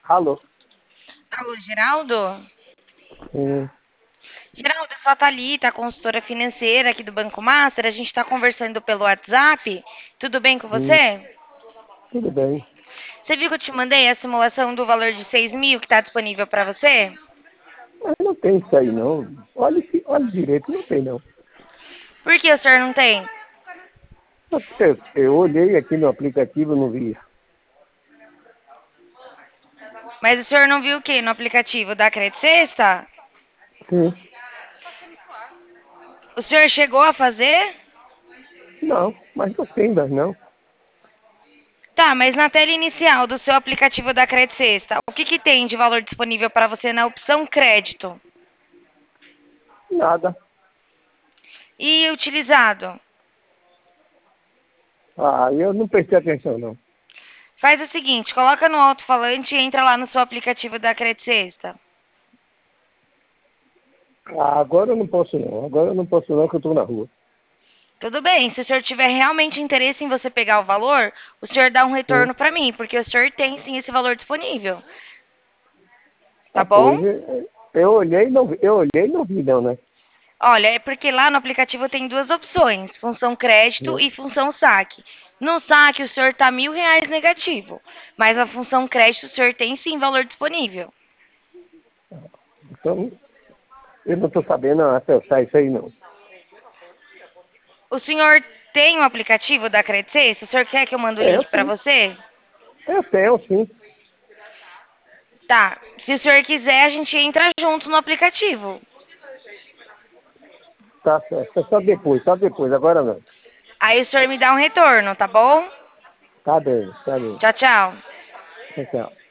Alô? Alô, Geraldo? Sim, Geraldo, eu sou a Thalita, consultora financeira aqui do Banco Master. A gente está conversando pelo WhatsApp. Tudo bem com sim, você? tudo bem. Você viu que eu te mandei a simulação do valor de 6 mil que está disponível para você? Mas não tem isso aí, não. Olha, olha direito, não tem, não. Por que o senhor não tem? Eu olhei aqui no aplicativo, não vi. Mas o senhor não viu o que no aplicativo da Credit Sexta? Sim, O senhor chegou a fazer? não, mas não tem ainda, não. Tá, mas na tela inicial do seu aplicativo da Credit Sexta, o que tem de valor disponível para você na opção crédito? Nada. E utilizado? Ah, eu não prestei atenção, não. Faz o seguinte, coloca no alto-falante e entra lá no seu aplicativo da Credit Sexta. Ah, agora eu não posso, não. Agora eu não posso, não, que eu estou na rua. Tudo bem, se o senhor tiver realmente interesse em você pegar o valor, o senhor dá um Sim. retorno para mim, porque o senhor tem sim esse valor disponível, tá Ah, bom? pois, eu olhei e não vi, eu olhei e não vi, não, né? Olha, é porque lá no aplicativo tem duas opções, função crédito Sim. e função saque. No saque o senhor tá R$ 1.000 negativo, mas na função crédito o senhor tem sim valor disponível. Então, eu não estou sabendo acessar isso aí, não. O senhor tem o aplicativo da Credit Sexta? O senhor quer que eu mande o É, eu link para sim. você? Eu tenho, sim. Tá. Se o senhor quiser, a gente entra junto no aplicativo. Tá certo. Só depois, agora não. Aí o senhor me dá um retorno, tá bom? Tá bem, tá bem. Tchau, tchau. Tchau, tchau.